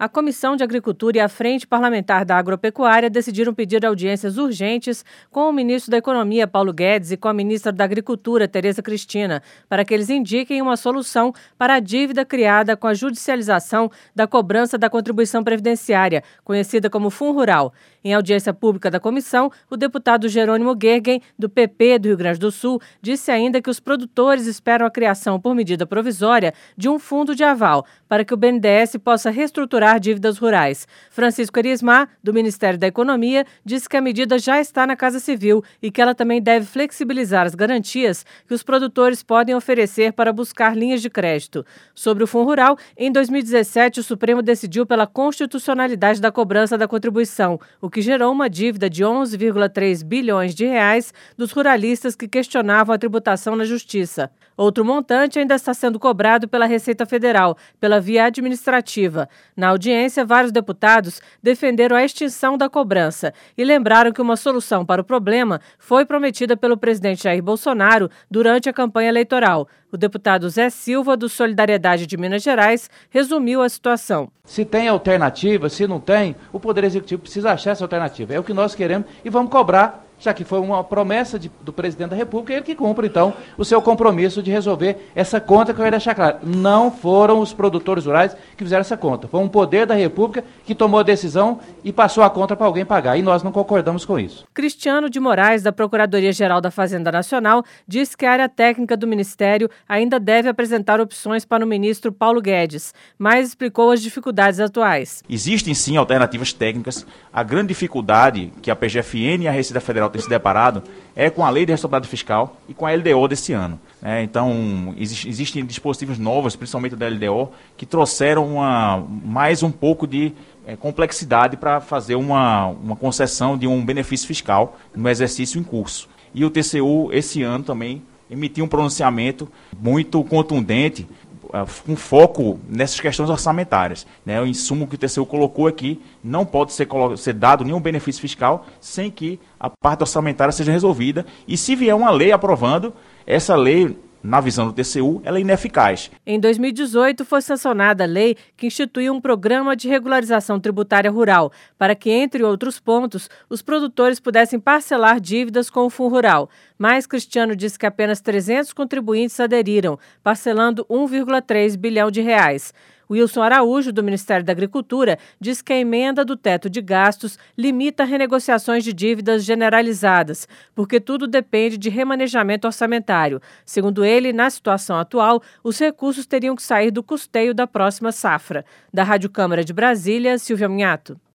A Comissão de Agricultura e a Frente Parlamentar da Agropecuária decidiram pedir audiências urgentes com o ministro da Economia, Paulo Guedes, e com a ministra da Agricultura, Tereza Cristina, para que eles indiquem uma solução para a dívida criada com a judicialização da cobrança da contribuição previdenciária, conhecida como FUNRURAL. Em audiência pública da comissão, o deputado Jerônimo Gergen, do PP do Rio Grande do Sul, disse ainda que os produtores esperam a criação por medida provisória de um fundo de aval para que o BNDES possa reestruturar dívidas rurais. Francisco Erismar, do Ministério da Economia, disse que a medida já está na Casa Civil e que ela também deve flexibilizar as garantias que os produtores podem oferecer para buscar linhas de crédito. Sobre o FUNRURAL, em 2017, o Supremo decidiu pela constitucionalidade da cobrança da contribuição, o que gerou uma dívida de 11,3 bilhões de reais dos ruralistas que questionavam a tributação na Justiça. Outro montante ainda está sendo cobrado pela Receita Federal, pela via administrativa. Na audiência, vários deputados defenderam a extinção da cobrança e lembraram que uma solução para o problema foi prometida pelo presidente Jair Bolsonaro durante a campanha eleitoral. O deputado Zé Silva, do Solidariedade de Minas Gerais, resumiu a situação. Se tem alternativa, se não tem, o Poder Executivo precisa achar essa alternativa. É o que nós queremos e vamos cobrar, já que foi uma promessa do presidente da República, ele que cumpre, então, o seu compromisso de resolver essa conta que eu ia deixar claro. Não foram os produtores rurais que fizeram essa conta. Foi um poder da República que tomou a decisão e passou a conta para alguém pagar. E nós não concordamos com isso. Cristiano de Moraes, da Procuradoria-Geral da Fazenda Nacional, disse que a área técnica do Ministério ainda deve apresentar opções para o ministro Paulo Guedes, mas explicou as dificuldades atuais. Existem, sim, alternativas técnicas. A grande dificuldade que a PGFN e a Receita Federal têm se deparado é com a Lei de Responsabilidade Fiscal e com a LDO desse ano. Então, existem dispositivos novos, principalmente da LDO, que trouxeram mais um pouco de complexidade para fazer uma concessão de um benefício fiscal no exercício em curso. E o TCU, esse ano, também emitiu um pronunciamento muito contundente, com foco nessas questões orçamentárias. O insumo que o TCU colocou aqui não pode ser dado nenhum benefício fiscal sem que a parte orçamentária seja resolvida. E se vier uma lei aprovando, essa lei, na visão do TCU, ela é ineficaz. Em 2018, foi sancionada a lei que instituiu um programa de regularização tributária rural para que, entre outros pontos, os produtores pudessem parcelar dívidas com o FUNRURAL. Mas Cristiano disse que apenas 300 contribuintes aderiram, parcelando 1,3 bilhão de reais. Wilson Araújo, do Ministério da Agricultura, diz que a emenda do teto de gastos limita renegociações de dívidas generalizadas, porque tudo depende de remanejamento orçamentário. Segundo ele, na situação atual, os recursos teriam que sair do custeio da próxima safra. Da Rádio Câmara de Brasília, Silvia Minhato.